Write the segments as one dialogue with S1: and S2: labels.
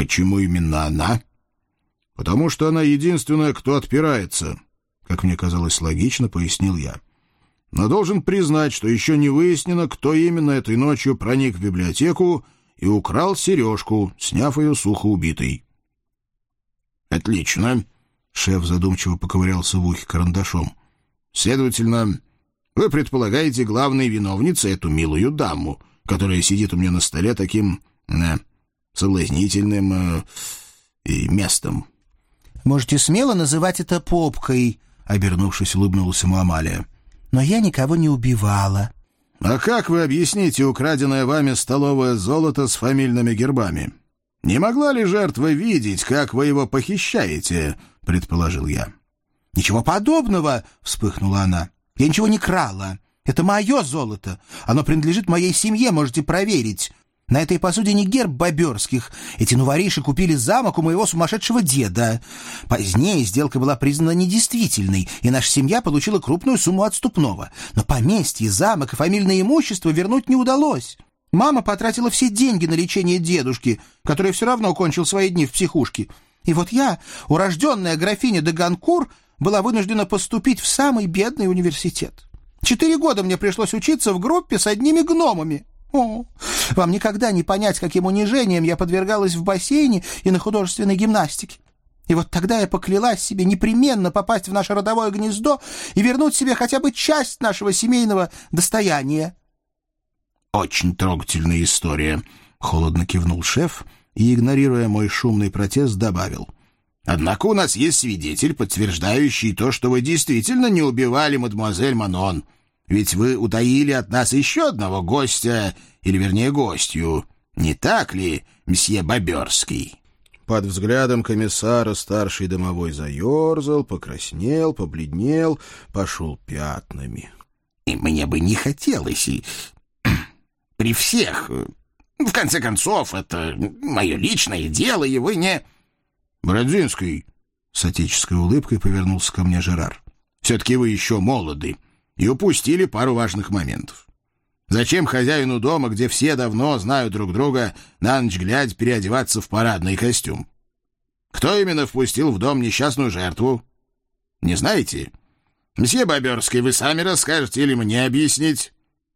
S1: Почему именно она? Потому что она единственная, кто отпирается, как мне казалось логично, пояснил я. Но должен признать, что еще не выяснено, кто именно этой ночью проник в библиотеку и украл сережку, сняв ее сухо убитой. «Отлично», — шеф задумчиво поковырялся в ухе карандашом. «Следовательно, вы предполагаете главной виновницей эту милую даму, которая сидит у меня на столе таким соблазнительным местом».
S2: «Можете смело называть это попкой», — обернувшись, улыбнулась ему Амалия. «Но я никого не убивала».
S1: «А как вы объясните украденное вами столовое золото с фамильными гербами? Не могла ли жертва видеть, как вы его похищаете?» — предположил я.
S2: «Ничего подобного!» — вспыхнула она. «Я ничего не крала. Это мое золото. Оно принадлежит моей семье, можете проверить. На этой посуде не герб Боберских. Эти новориши купили замок у моего сумасшедшего деда. Позднее сделка была признана недействительной, и наша семья получила крупную сумму отступного. Но поместье, замок и фамильное имущество вернуть не удалось. Мама потратила все деньги на лечение дедушки, который все равно кончил свои дни в психушке. И вот я, урожденная графиня де Ганкур, была вынуждена поступить в самый бедный университет. 4 года мне пришлось учиться в группе с одними гномами. О, вам никогда не понять, каким унижением я подвергалась в бассейне и на художественной гимнастике. И вот тогда я поклялась себе непременно попасть в наше родовое гнездо и вернуть себе хотя бы часть нашего семейного достояния».
S1: «Очень трогательная история», — холодно кивнул шеф и, игнорируя мой шумный протест, добавил. «Однако у нас есть свидетель, подтверждающий то, что вы действительно не убивали мадемуазель Манон. Ведь вы утаили от нас еще одного гостя, или, вернее, гостью. Не так ли, месье Боберский?» Под взглядом комиссара старший домовой заерзал, покраснел, побледнел, пошел пятнами. «И мне бы не хотелось, и при всех. В конце концов, это мое личное дело, и вы не...» «Бродзинский», — с отеческой улыбкой повернулся ко мне Жерар, — «все-таки вы еще молоды и упустили пару важных моментов. Зачем хозяину дома, где все давно знают друг друга, на ночь глядь переодеваться в парадный костюм? Кто именно впустил в дом несчастную жертву? Не знаете? Мсье Боберский, вы сами расскажете или мне объяснить?»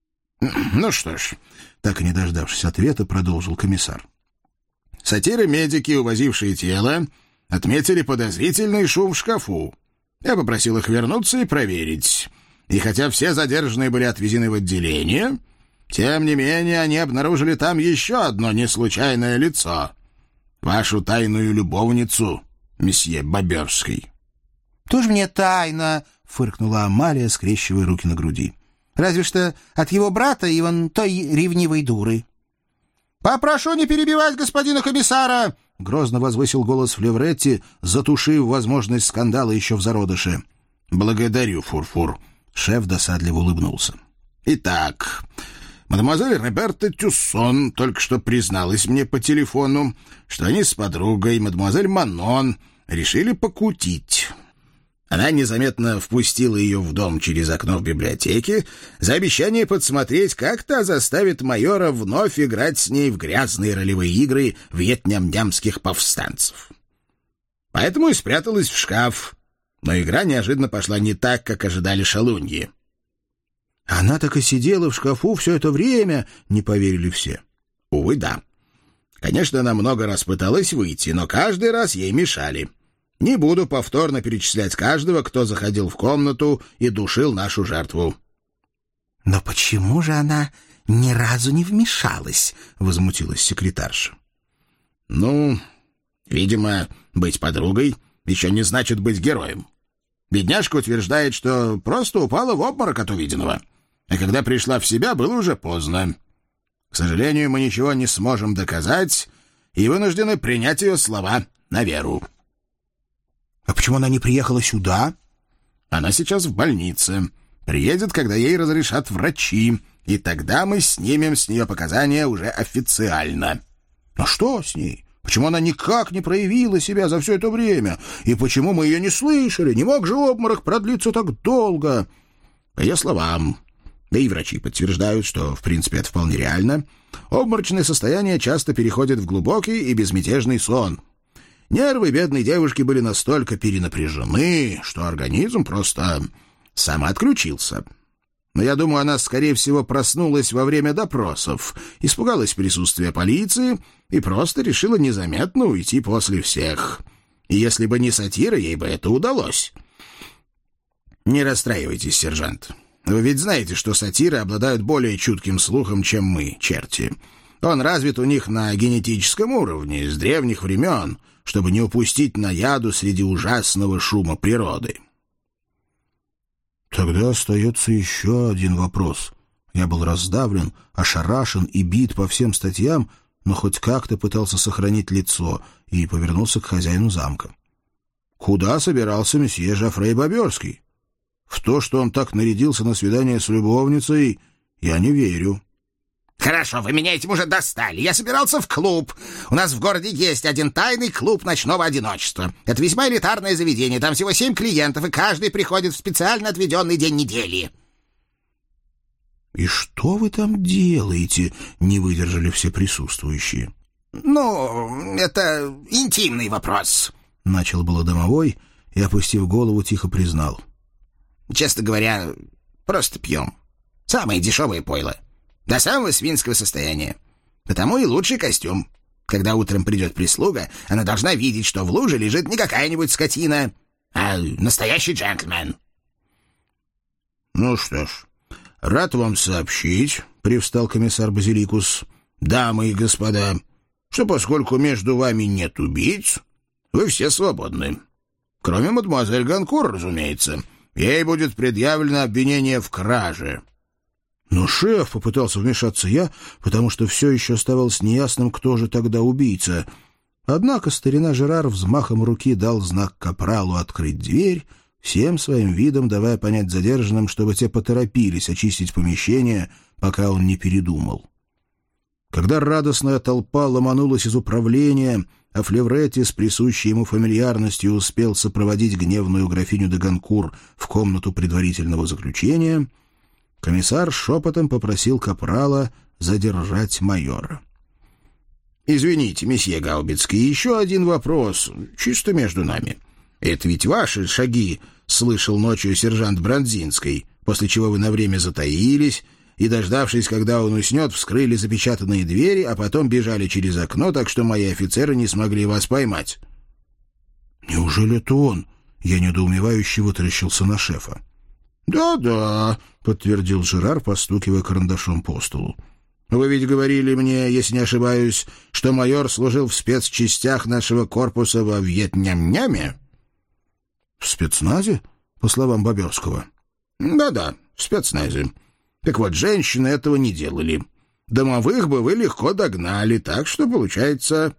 S1: «Ну что ж», — так и не дождавшись ответа, продолжил комиссар. «Сатиры-медики, увозившие тело, отметили подозрительный шум в шкафу. Я попросил их вернуться и проверить. И хотя все задержанные были отвезены в отделение, тем не менее они обнаружили там еще одно неслучайное лицо. Вашу тайную любовницу, месье Боберский».
S2: «Тоже мне тайна», — фыркнула Амалия, скрещивая руки на груди. «Разве что от его брата и вон той ревнивой дуры». «Попрошу не перебивать господина комиссара!» — грозно возвысил голос Флевретти, затушив возможность скандала еще в зародыше. «Благодарю, Фурфур». Шеф досадливо улыбнулся. «Итак, мадемуазель Роберта Тюссон только что призналась мне по телефону, что они с подругой, мадемуазель Манон, решили покутить. Она незаметно впустила ее в дом через окно в библиотеке за обещание подсмотреть, как та заставит майора вновь играть с ней в грязные ролевые игры вьетнямских повстанцев. Поэтому и спряталась в шкаф. Но игра неожиданно пошла не так, как ожидали шалуньи». «Она так и сидела в шкафу все это время», — не поверили все. «Увы, да. Конечно, она много раз пыталась выйти, но каждый раз ей мешали. Не буду повторно перечислять каждого, кто заходил в комнату и душил нашу жертву». «Но почему же она ни разу не вмешалась?» — возмутилась секретарша.
S1: «Ну, видимо, быть подругой еще не значит быть героем. Бедняжка утверждает, что просто упала в обморок от увиденного. А когда пришла в себя, было уже поздно. К сожалению, мы ничего не сможем доказать и вынуждены принять ее слова на веру».
S2: «А почему она не приехала сюда?»
S1: «Она сейчас в больнице. Приедет, когда ей разрешат врачи, и тогда мы снимем с нее показания уже официально».
S2: «А что с ней? Почему она никак не проявила себя за все это время? И почему мы ее не слышали? Не мог же обморок продлиться так долго?»
S1: По ее словам, Да и врачи подтверждают, что, в принципе, это вполне реально. Обморочное состояние часто переходит в глубокий и безмятежный сон. Нервы бедной девушки были настолько перенапряжены, что организм просто самоотключился. Но я думаю, она, скорее всего, проснулась во время допросов, испугалась присутствия полиции и просто решила незаметно уйти после всех. И если бы не сатира, ей бы это удалось. Не расстраивайтесь, сержант. Вы ведь знаете, что сатиры обладают более чутким слухом, чем мы, черти. Он развит у них на генетическом уровне, с древних времен, чтобы не упустить наяду среди ужасного шума природы.
S2: Тогда остается еще один вопрос. Я был раздавлен, ошарашен и бит по всем статьям, но хоть как-то пытался сохранить лицо и повернулся к хозяину замка. Куда собирался месье Жофрей Боберский? В то, что он так нарядился на свидание с любовницей, я не верю.
S1: «Хорошо, вы меня этим уже достали. Я собирался в клуб. У нас в городе есть один тайный клуб ночного одиночества. Это весьма элитарное заведение. Там всего 7 клиентов, и каждый приходит в специально отведенный день недели».
S2: «И что вы там делаете?» — не выдержали все присутствующие.
S1: «Ну, это интимный вопрос»,
S2: — начал было домовой и, опустив голову, тихо признал.
S1: «Честно говоря, просто пьем. Самое дешевое пойло. До самого свинского состояния. Потому и лучший костюм. Когда утром придет прислуга, она должна видеть, что в луже лежит не какая-нибудь скотина, а настоящий джентльмен».
S2: «Ну что ж, рад вам сообщить», — привстал комиссар Базиликус, «дамы и господа, что поскольку между вами нет убийц, вы все свободны. Кроме мадемуазель Ганкур, разумеется. Ей будет предъявлено обвинение в краже». «Но, шеф», — попытался вмешаться я, потому что все еще оставалось неясным, кто же тогда убийца. Однако старина Жерар взмахом руки дал знак капралу открыть дверь, всем своим видом давая понять задержанным, чтобы те поторопились очистить помещение, пока он не передумал. Когда радостная толпа ломанулась из управления, а Флевретти с присущей ему фамильярностью успел сопроводить гневную графиню де Ганкур в комнату предварительного заключения, комиссар шепотом попросил капрала задержать майора.
S1: «Извините, месье Гаубицкий, еще один вопрос, чисто между нами. Это ведь ваши шаги слышал ночью сержант Бронзинский, после чего вы на время затаились и, дождавшись, когда он уснет, вскрыли запечатанные двери, а потом бежали через окно, так что мои офицеры не смогли вас поймать».
S2: «Неужели это он?» Я недоумевающе вытаращился на шефа.
S1: «Да-да», — подтвердил Жерар, постукивая карандашом по столу. «Вы ведь говорили мне, если не ошибаюсь, что майор служил в спецчастях нашего корпуса во Вьетням-Няме?»
S2: «В спецназе, по словам Боберского?»
S1: «Да-да, в спецназе. Так вот, женщины этого не делали. Домовых бы вы легко догнали, так что, получается...»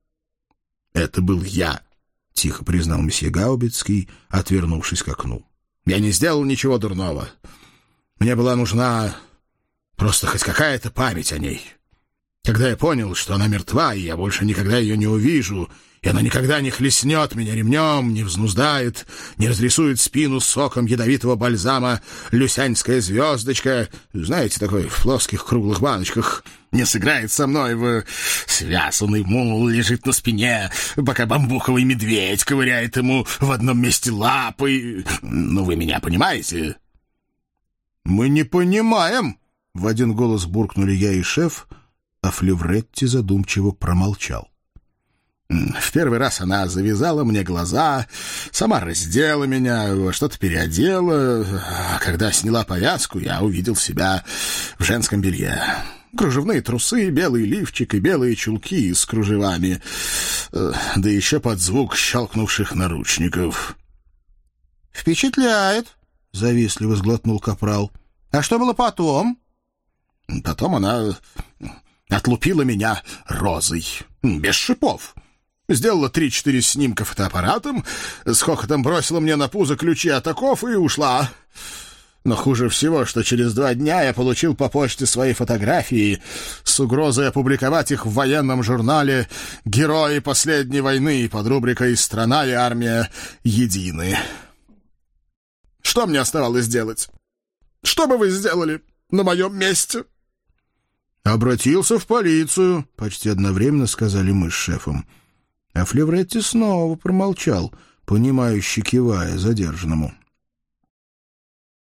S1: «Это был я», — тихо признал месье Гаубицкий, отвернувшись к окну. «Я не сделал ничего дурного. Мне была нужна просто хоть какая-то память о ней. Когда я понял, что она мертва, и я больше никогда ее не увижу, и она никогда не хлестнет меня ремнем, не взнуздает, не разрисует спину соком ядовитого бальзама люсяньская звездочка, знаете, такой в плоских круглых баночках, не сыграет со мной в связанный мул лежит на спине, пока бамбуковый медведь ковыряет ему в одном месте лапой. Ну, вы меня понимаете?»
S2: «Мы не понимаем!» — в один голос буркнули я и шеф, а Флевретти задумчиво промолчал.
S1: «В первый раз она завязала мне глаза, сама раздела меня, во что-то переодела, а когда сняла повязку, я увидел себя в женском белье. Кружевные трусы, белый лифчик и белые чулки с кружевами, да еще под звук щелкнувших наручников».
S2: «Впечатляет!» — завистливо сглотнул капрал. «А что было потом?»
S1: «Потом она отлупила меня розой, без шипов. Сделала 3-4 снимка фотоаппаратом, с хохотом бросила мне на пузо ключи от оков и ушла. Но хуже всего, что через 2 дня я получил по почте свои фотографии с угрозой опубликовать их в военном журнале «Герои последней войны» под рубрикой «Страна и армия едины». Что мне оставалось делать? Что бы вы сделали?
S3: на моем месте».
S1: «Обратился в полицию», — почти одновременно сказали мы с шефом. А Флевретти снова промолчал, понимающе кивая задержанному.